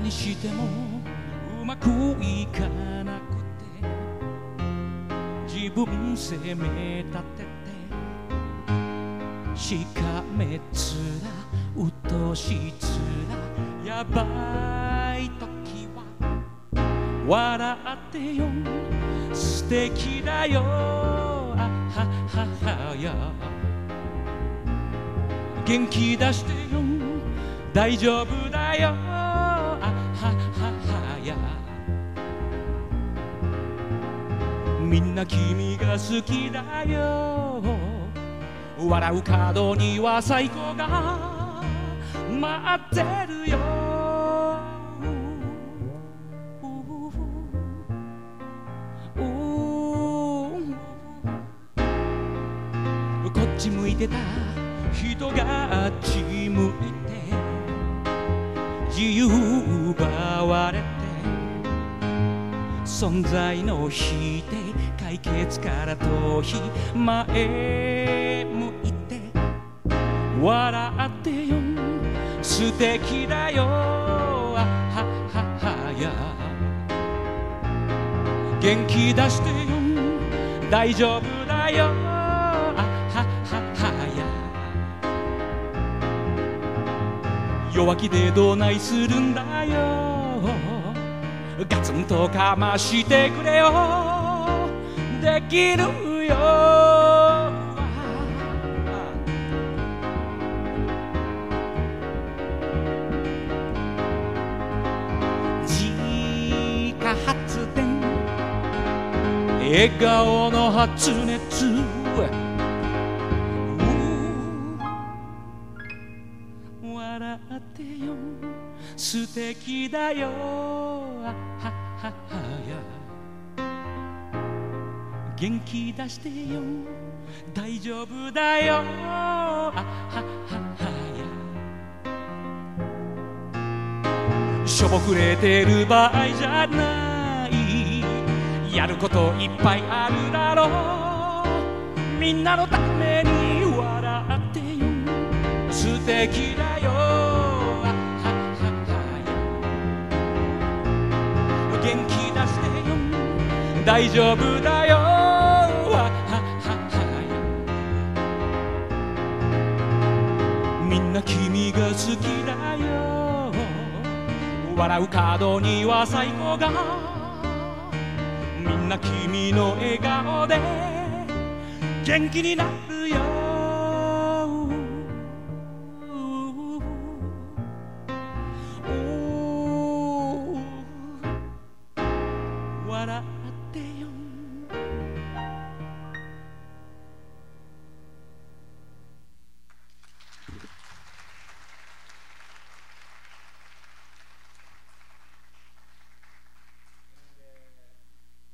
にしてもうまくいかなくて自分責め立ててしかめつらうとしつらやばい時は笑ってよ素敵だよあはははや元気出してよ大丈夫だよあはははやみんな君が好きだよ笑う角には最高が待ってるよこっち向いてた人があっち向いて自由奪われて存在の否定解決から逃避前向いて笑ってよ素敵だよあはははや元気出してよ大丈夫だよあはははや弱気でどないするんだよガツンとかましてくれよできるよ自家発電笑顔の発熱笑ってよ素敵だよあはははや元気出してよ大丈夫だよあはははやしょぼくれてる場合じゃないやることいっぱいあるだろうみんなのために笑ってよ素敵だよあはははや元気出してよ大丈夫だよあはははやみんな君が好きだよ笑う角には最高がみんな君の笑顔で元気になるよ